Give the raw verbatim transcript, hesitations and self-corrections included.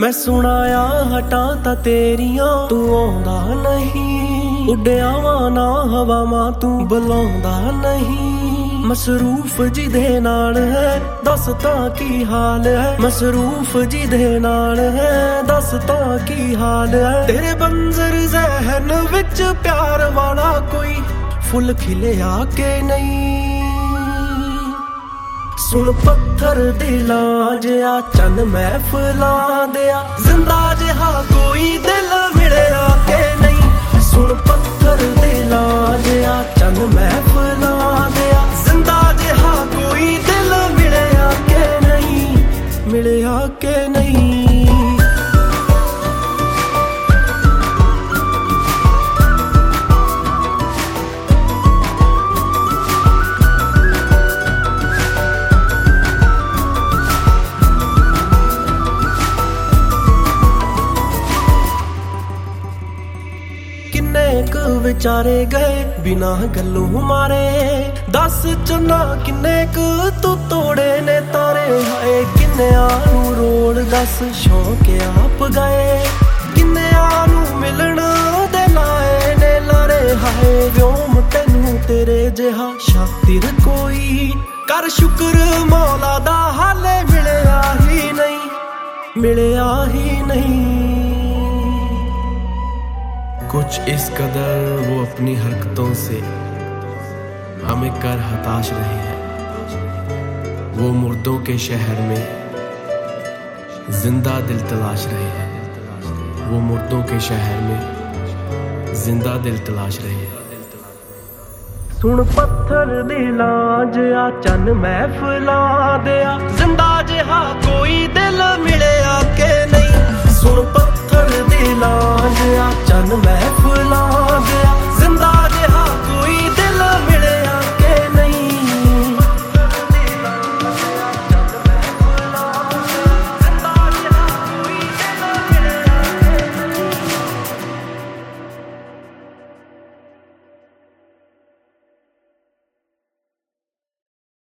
मैं सुनाया हटा ता तेरियां तू आउंदा नहीं, उड्डिया वां ना हवावां तू बुलाउंदा नहीं। मसरूफ जिदे नाल है दस तां की हाल है, मसरूफ जिदे नाल है दस तां की हाल है। तेरे बंजर ज़हन विच प्यार वाला कोई फुल खिलिया के नहीं। सुन पत्थर दिलां जिहा चन महफिलां दिया, जिंदा जिहा कोई दिल मिलिया के नहीं। सुन पत्थर दिलां जिहा चन महफिलां दिया, जिंदा जिहा कोई दिल मिलिया के नहीं, मिलिया के नहीं। विचारे गए बिना गल्लों मारे, दस चन्ना किन्ने कु तू तोड़े ने तारे। हाय किन्नेया नू रोल दस शौक आप गए, किन्नेया नू मिलन दे लाए ने लारे। हाय व्योम तेनू तेरे जिहा शातिर कोई, कर शुक्र मौला दा हाले मिलिया ही नहीं, मिलिया ही नहीं। कुछ इस कदर वो अपनी हरकतों से हमें कर हताश रहे हैं। वो मुर्दों के शहर में जिंदा दिल तलाश रहे हैं, वो मुर्दों के शहर में जिंदा दिल तलाश रहे हैं। सुन पत्थर दिलां जिहा चन महफिलां दिया, जिंदा जिहा